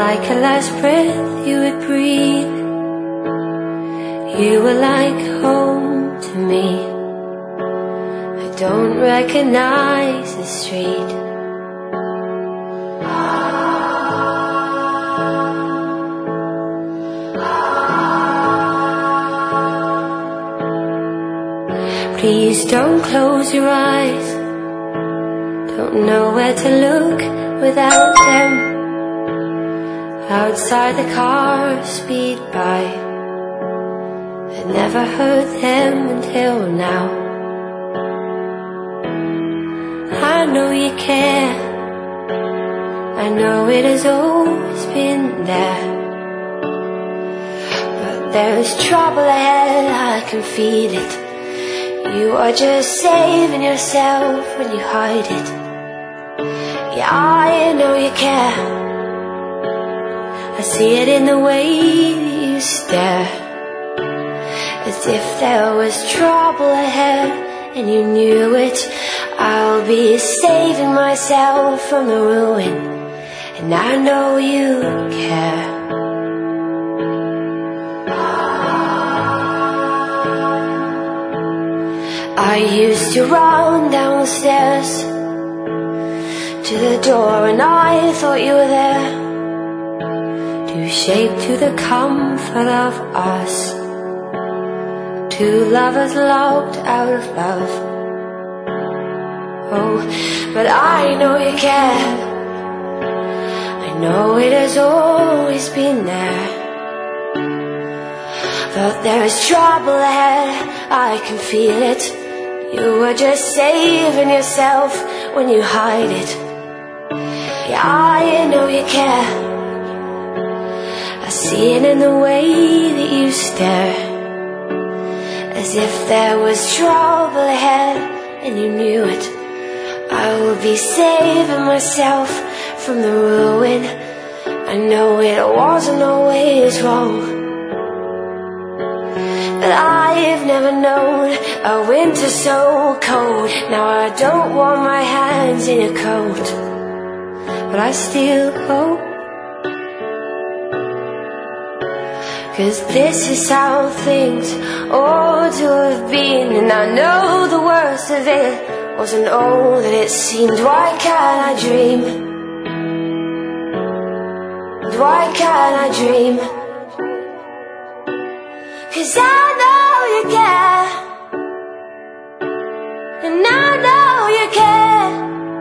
like a last breath you would breathe. You were like home to me. I don't recognize the street. Please don't close your eyes. Don't know where to look without them. Outside the cars speed by. I never heard them until now. I know you care. I know it has always been there. But there's trouble ahead, I can feel it. You are just saving yourself when you hide it. Yeah, I know you care. I see it in the way that you stare. As if there was trouble ahead and you knew it. I'll be saving myself from the ruin, and I know you care. I used to run downstairs to the door and I thought you were there, to shape to the comfort of us, two lovers locked out of love. Oh, but I know you care. I know it has always been there. But there is trouble ahead, I can feel it. You were just saving yourself when you hide it. Yeah, I know you care. I see it in the way that you stare. As if there was trouble ahead and you knew it. I will be saving myself from the ruin. I know it wasn't always wrong. But I've never known a winter so cold. Now I don't want my hands in your coat, but I still hope. 'Cause this is how things ought to have been. And I know the worst of it wasn't all that it seemed. Why can't I dream? Why can't I dream? 'Cause I know you care, and I know you care.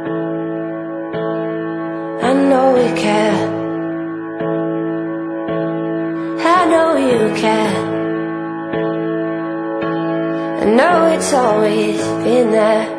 I know you care. I know you care. I know it's always been there.